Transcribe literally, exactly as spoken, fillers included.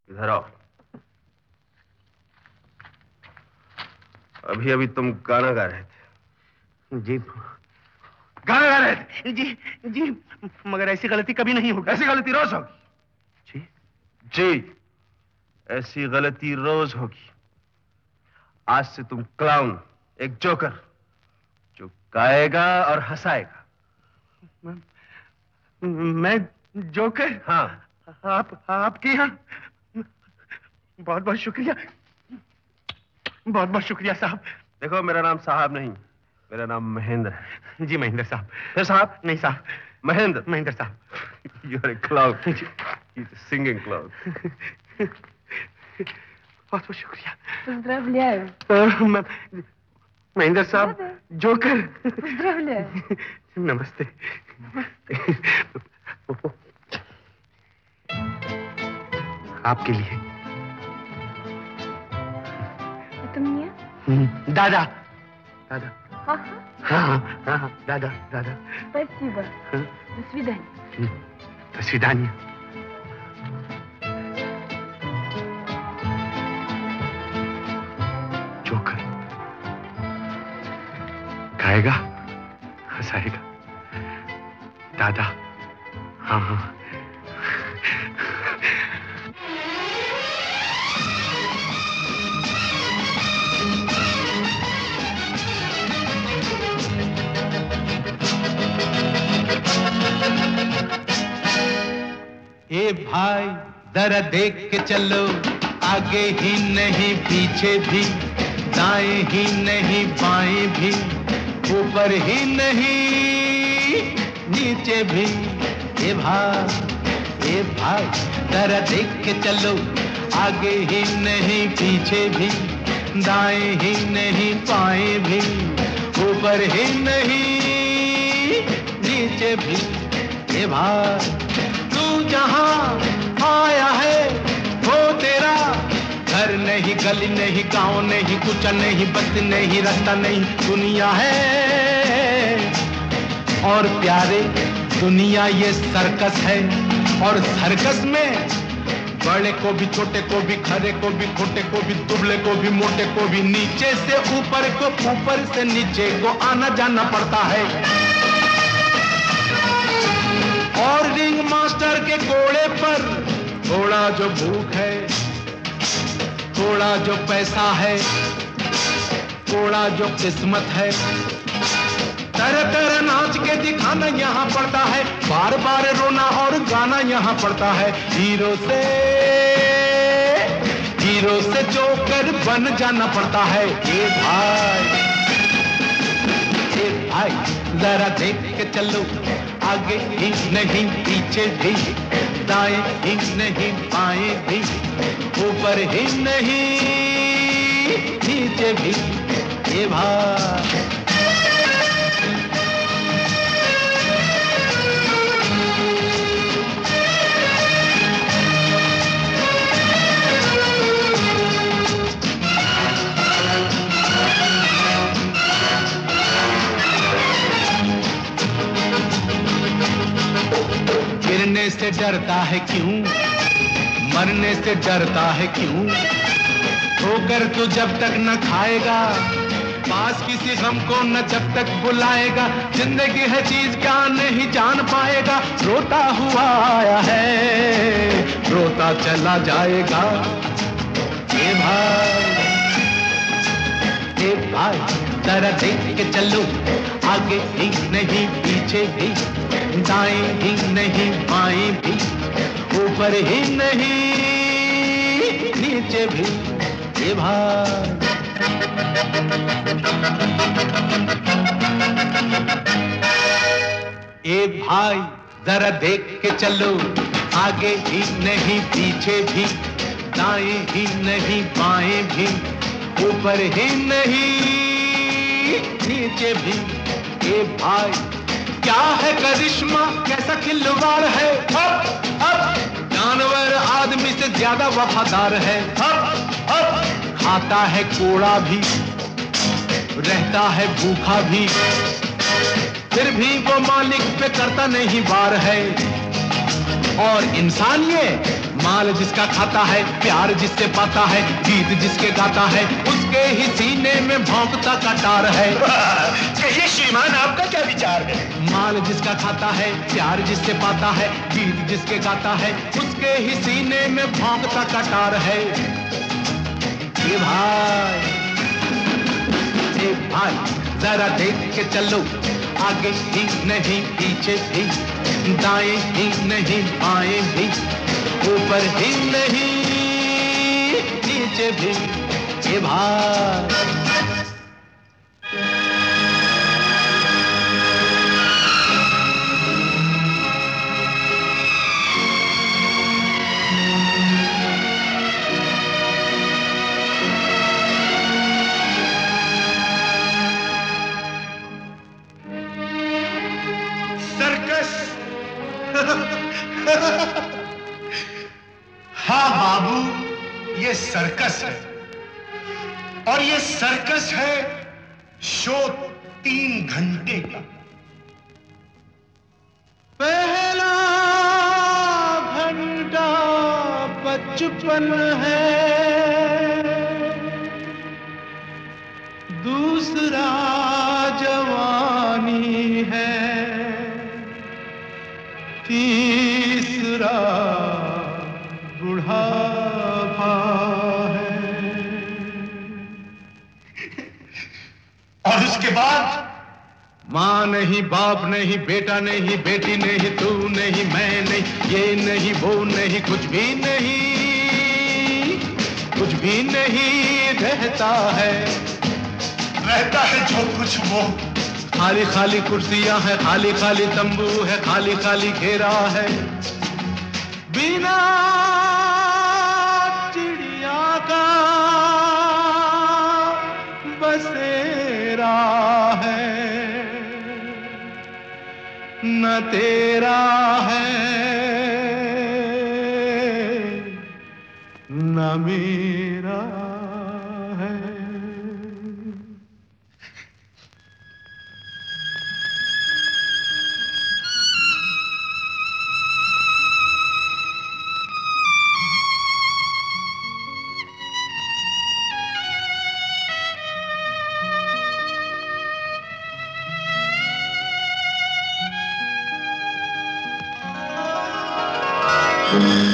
इधर आओ। अभी अभी तुम गाना गा रहे थे। जी गाना गा रहे थे? जी जी, मगर ऐसी गलती कभी नहीं होगी। ऐसी गलती रोज होगी। जी जी, ऐसी गलती रोज होगी। आज से तुम क्लाउन, एक जोकर, जो गाएगा और हंसाएगा। मैं, मैं जोकर? हाँ। आप आपके यहाँ बहुत बहुत शुक्रिया, बहुत बहुत शुक्रिया साहब। देखो, मेरा नाम साहब नहीं, मेरा नाम महेंद्र है। जी महेंद्र साहब। फिर साहब? नहीं साहब, महेंद्र। महेंद्र साहब। You are a clown. He's a singing clown. बहुत बहुत शुक्रिया। Поздравляю. महेंद्र साहब, जोकर। Поздравляю. नमस्ते। आपके लिए। Это мне? दादा, दादा। Ага. हाँ हाँ हाँ, दादा, दादा। Спасибо. हाँ? До свидания. До свидания. जोकर गाएगा, हंसाएगा। दादा, हाँ हाँ। ए भाई जरा देख के चलो, आगे ही नहीं पीछे भी, दाएं ही नहीं बाएं भी, ऊपर ही नहीं नीचे भी। ए भाई ए भाई जरा देख के चलो, आगे ही नहीं पीछे भी, दाएं ही नहीं बाएं भी, ऊपर ही नहीं नीचे भी। ए भाई जहां आया है वो तेरा घर नहीं, गली नहीं, गांव नहीं, कुछ नहीं, बस नहीं, रास्ता नहीं, दुनिया है। और प्यारे दुनिया ये सर्कस है, और सर्कस में बड़े को भी, छोटे को भी, खरे को भी, खोटे को भी, दुबले को भी, मोटे को भी, नीचे से ऊपर को, ऊपर से नीचे को आना जाना पड़ता है। और रिंग मास्टर के घोड़े पर घोड़ा जो भूख है, घोड़ा जो पैसा है, घोड़ा जो किस्मत है, तरह तरह नाच के दिखाना यहाँ पड़ता है, बार बार रोना और गाना यहाँ पड़ता है। हीरो से हीरो से जोकर बन जाना पड़ता है। ए भाई ए भाई जरा देख के चलो, आगे ही नहीं पीछे भी, दाएं ही नहीं बाएं भी, ऊपर ही नहीं नीचे भी। ए भाई गिरने से डरता है क्यों, मरने से डरता है क्यों, ठोकर तो जब तक न खाएगा, पास किसी गम को न जब तक बुलाएगा, जिंदगी है चीज क्या नहीं जान पाएगा, रोता हुआ आया है रोता चला जाएगा। ए भाई ए भाई जरा देख के चलो, आगे ही नहीं पीछे भी, दाएं ही नहीं बाएं भी, ऊपर ही नहीं नीचे भी। ए भाई ए भाई जरा देख के चलो, आगे ही नहीं पीछे भी, दाएं ही नहीं बाएं भी, ऊपर ही नहीं नीचे भी। ए भाई क्या है करिश्मा, कैसा खिलवाड़ है, अब अब जानवर आदमी से ज्यादा वफादार है, अब अब खाता है कोड़ा भी, रहता है भूखा भी, फिर भी वो मालिक पे करता नहीं वार है। और इंसान ये माल जिसका खाता है, प्यार जिससे पाता है, गीत जिसके गाता है, उसके ही सीने में भौंकता कटार है। कहिए श्रीमान, आपका क्या विचार है? माल जिसका खाता है, प्यार जिससे पाता है, गीत जिसके गाता है, उसके ही सीने में भौंकता कटार है। ए भाई, ए भाई, जरा देख के चलो, आगे ही नहीं पीछे भी, दाएं ही नहीं बाएं भी, ऊपर ही नहीं नीचे भी। ए भाई, हाँ बाबू, ये सर्कस है, और ये सर्कस है शो तीन घंटे का। पहला घंटा बचपन है, दूसरा जवानी है, तीसरा बुढ़ापा है, और उसके बाद माँ नहीं, बाप नहीं, बेटा नहीं, बेटी नहीं, तू नहीं, मैं नहीं, ये नहीं, वो नहीं, कुछ भी नहीं, कुछ भी नहीं रहता है। रहता है जो कुछ वो, खाली खाली कुर्सियां हैं, खाली खाली तंबू है, खाली खाली घेरा है, बिना चिड़िया का बसेरा है, न तेरा है न मेरा है। Thank you.